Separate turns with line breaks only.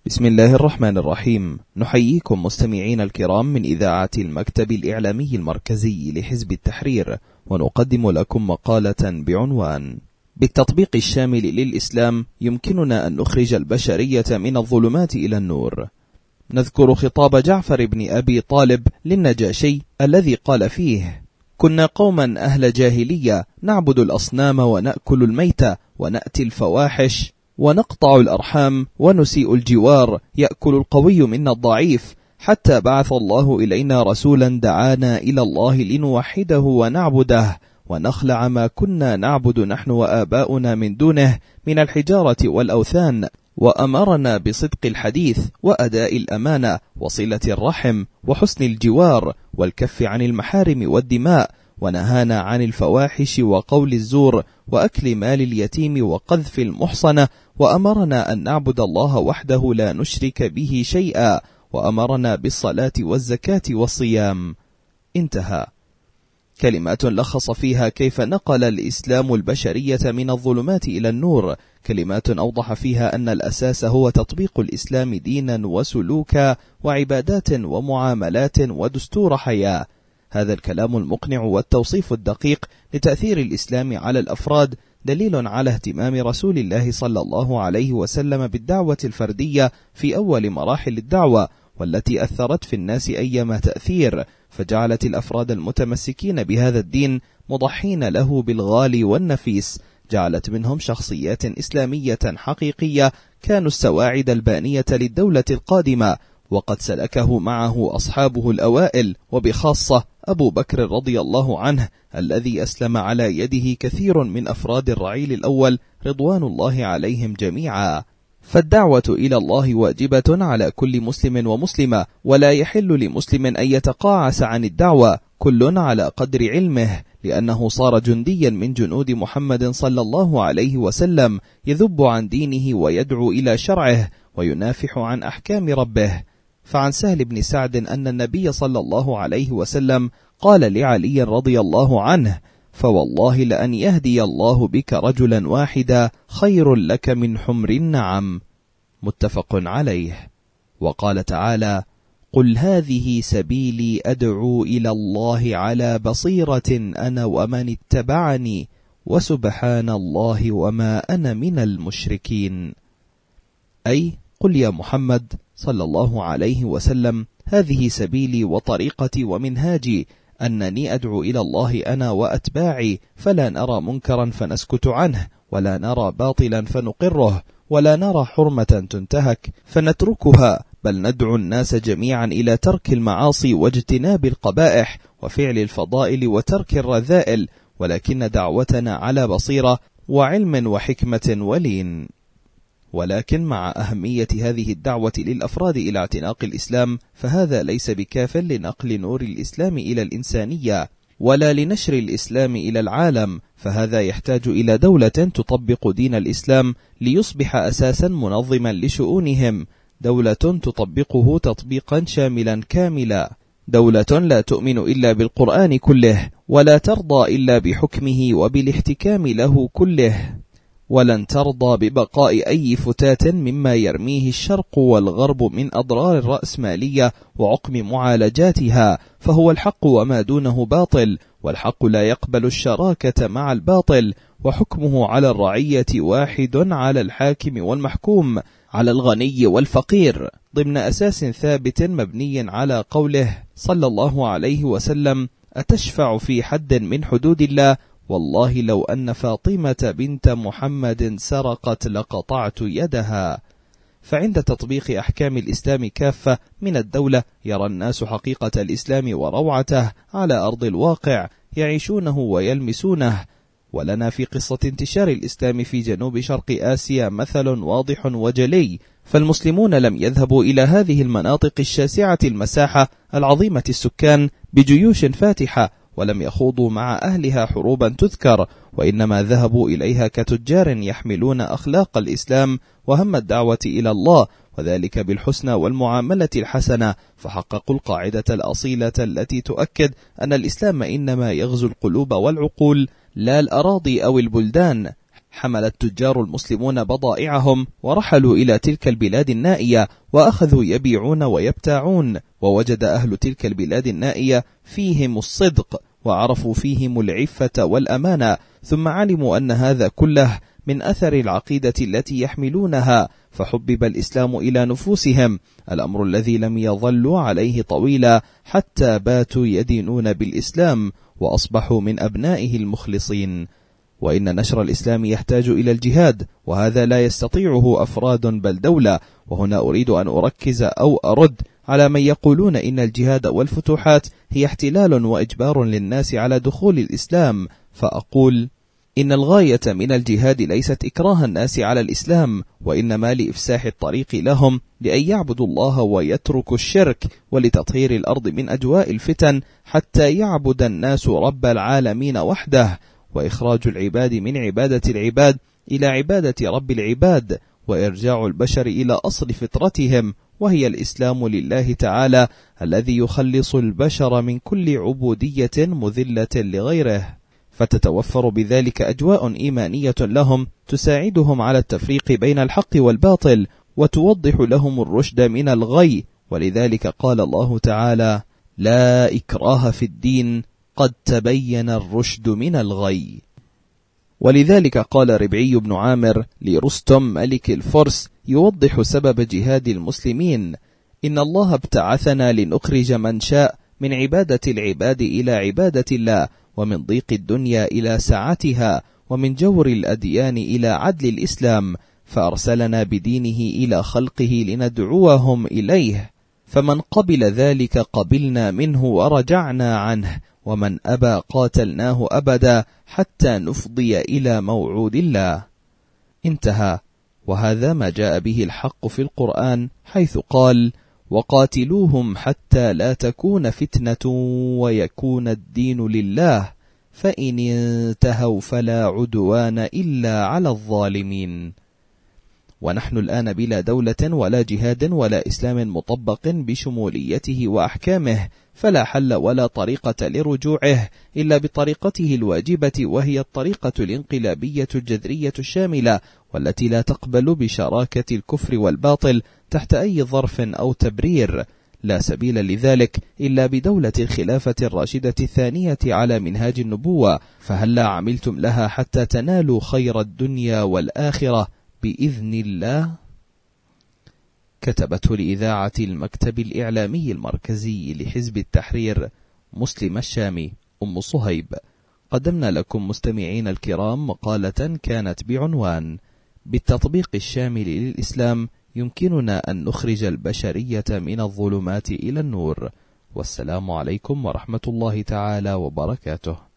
بسم الله الرحمن الرحيم. نحييكم مستمعين الكرام من إذاعة المكتب الإعلامي المركزي لحزب التحرير، ونقدم لكم مقالة بعنوان: بالتطبيق الشامل للإسلام يمكننا أن نخرج البشرية من الظلمات إلى النور. نذكر خطاب جعفر بن أبي طالب للنجاشي الذي قال فيه: كنا قوما أهل جاهلية نعبد الأصنام ونأكل الميت ونأتي الفواحش ونقطع الأرحام ونسيء الجوار، يأكل القوي منا الضعيف، حتى بعث الله إلينا رسولا دعانا إلى الله لنوحده ونعبده ونخلع ما كنا نعبد نحن وآباؤنا من دونه من الحجارة والأوثان، وأمرنا بصدق الحديث وأداء الأمانة وصلة الرحم وحسن الجوار والكف عن المحارم والدماء، ونهانا عن الفواحش وقول الزور وأكل مال اليتيم وقذف المحصنة، وأمرنا أن نعبد الله وحده لا نشرك به شيئا، وأمرنا بالصلاة والزكاة والصيام. انتهى. كلمات لخص فيها كيف نقل الإسلام البشرية من الظلمات إلى النور، كلمات أوضح فيها أن الأساس هو تطبيق الإسلام دينا وسلوكا وعبادات ومعاملات ودستور حياة. هذا الكلام المقنع والتوصيف الدقيق لتأثير الإسلام على الأفراد دليل على اهتمام رسول الله صلى الله عليه وسلم بالدعوة الفردية في أول مراحل الدعوة، والتي أثرت في الناس أيما تأثير، فجعلت الأفراد المتمسكين بهذا الدين مضحين له بالغالي والنفيس، جعلت منهم شخصيات إسلامية حقيقية كانوا السواعد البانية للدولة القادمة، وقد سلكه معه أصحابه الأوائل، وبخاصة أبو بكر رضي الله عنه الذي أسلم على يده كثير من أفراد الرعيل الأول رضوان الله عليهم جميعا. فالدعوة إلى الله واجبة على كل مسلم ومسلمة، ولا يحل لمسلم أن يتقاعس عن الدعوة، كل على قدر علمه، لأنه صار جنديا من جنود محمد صلى الله عليه وسلم، يذب عن دينه ويدعو إلى شرعه وينافح عن أحكام ربه. فعن سهل بن سعد أن النبي صلى الله عليه وسلم قال لعلي رضي الله عنه: فوالله لأن يهدي الله بك رجلا واحدا خير لك من حمر النعم. متفق عليه. وقال تعالى: قل هذه سبيلي أدعو إلى الله على بصيرة أنا ومن اتبعني وسبحان الله وما أنا من المشركين. أي قل يا محمد صلى الله عليه وسلم: هذه سبيلي وطريقتي ومنهاجي، أنني أدعو إلى الله أنا وأتباعي، فلا نرى منكرا فنسكت عنه، ولا نرى باطلا فنقره، ولا نرى حرمة تنتهك فنتركها، بل ندعو الناس جميعا إلى ترك المعاصي واجتناب القبائح وفعل الفضائل وترك الرذائل، ولكن دعوتنا على بصيرة وعلم وحكمة ولين. ولكن مع أهمية هذه الدعوة للأفراد إلى اعتناق الإسلام، فهذا ليس بكاف لنقل نور الإسلام إلى الإنسانية، ولا لنشر الإسلام إلى العالم، فهذا يحتاج إلى دولة تطبق دين الإسلام ليصبح أساسا منظما لشؤونهم، دولة تطبقه تطبيقا شاملا كاملا، دولة لا تؤمن إلا بالقرآن كله، ولا ترضى إلا بحكمه وبالاحتكام له كله، ولن ترضى ببقاء أي فتات مما يرميه الشرق والغرب من أضرار الرأسمالية وعقم معالجاتها، فهو الحق وما دونه باطل، والحق لا يقبل الشراكة مع الباطل، وحكمه على الرعية واحد على الحاكم والمحكوم، على الغني والفقير، ضمن أساس ثابت مبني على قوله صلى الله عليه وسلم: أتشفع في حد من حدود الله؟ والله لو أن فاطمة بنت محمد سرقت لقطعت يدها. فعند تطبيق أحكام الإسلام كافة من الدولة، يرى الناس حقيقة الإسلام وروعته على أرض الواقع، يعيشونه ويلمسونه. ولنا في قصة انتشار الإسلام في جنوب شرق آسيا مثل واضح وجلي، فالمسلمون لم يذهبوا إلى هذه المناطق الشاسعة المساحة العظيمة السكان بجيوش فاتحة، ولم يخوضوا مع أهلها حروبا تذكر، وإنما ذهبوا إليها كتجار يحملون أخلاق الإسلام وهم الدعوة إلى الله، وذلك بالحسنى والمعاملة الحسنة، فحققوا القاعدة الأصيلة التي تؤكد أن الإسلام إنما يغزو القلوب والعقول لا الأراضي أو البلدان، حمل التجار المسلمون بضائعهم ورحلوا إلى تلك البلاد النائية وأخذوا يبيعون ويبتاعون، ووجد أهل تلك البلاد النائية فيهم الصدق وعرفوا فيهم العفة والأمانة، ثم علموا أن هذا كله من أثر العقيدة التي يحملونها، فحبب الإسلام إلى نفوسهم، الأمر الذي لم يظلوا عليه طويلا حتى باتوا يدينون بالإسلام وأصبحوا من أبنائه المخلصين. وإن نشر الإسلام يحتاج إلى الجهاد، وهذا لا يستطيعه أفراد بل دولة. وهنا أريد أن أركز أو أرد على من يقولون إن الجهاد والفتوحات هي احتلال وإجبار للناس على دخول الإسلام، فأقول إن الغاية من الجهاد ليست إكراه الناس على الإسلام، وإنما لإفساح الطريق لهم لأن يعبدوا الله ويتركوا الشرك، ولتطهير الأرض من أجواء الفتن حتى يعبد الناس رب العالمين وحده، وإخراج العباد من عبادة العباد إلى عبادة رب العباد، وإرجاع البشر إلى أصل فطرتهم وهي الإسلام لله تعالى الذي يخلص البشر من كل عبودية مذلة لغيره، فتتوفر بذلك أجواء إيمانية لهم تساعدهم على التفريق بين الحق والباطل وتوضح لهم الرشد من الغي. ولذلك قال الله تعالى: لا إكراه في الدين قد تبين الرشد من الغي. ولذلك قال ربعي بن عامر لرستم ملك الفرس يوضح سبب جهاد المسلمين: إن الله ابتعثنا لنخرج من شاء من عبادة العباد إلى عبادة الله، ومن ضيق الدنيا إلى سعتها، ومن جور الأديان إلى عدل الإسلام، فأرسلنا بدينه إلى خلقه لندعوهم إليه، فمن قبل ذلك قبلنا منه ورجعنا عنه، ومن أبى قاتلناه أبدا حتى نفضي إلى موعود الله. انتهى. وهذا ما جاء به الحق في القرآن، حيث قال: وقاتلوهم حتى لا تكون فتنة ويكون الدين لله، فإن انتهوا فلا عدوان إلا على الظالمين. ونحن الآن بلا دولة ولا جهاد ولا إسلام مطبق بشموليته وأحكامه، فلا حل ولا طريقة لرجوعه إلا بطريقته الواجبة، وهي الطريقة الانقلابية الجذرية الشاملة، والتي لا تقبل بشراكة الكفر والباطل تحت أي ظرف أو تبرير. لا سبيل لذلك إلا بدولة الخلافة الراشدة الثانية على منهاج النبوة، فهلا عملتم لها حتى تنالوا خير الدنيا والآخرة بإذن الله. كتبته لإذاعة المكتب الإعلامي المركزي لحزب التحرير مسلم الشامي، أم صهيب. قدمنا لكم مستمعين الكرام مقالة كانت بعنوان: بالتطبيق الشامل للإسلام يمكننا أن نخرج البشرية من الظلمات إلى النور. والسلام عليكم ورحمة الله تعالى وبركاته.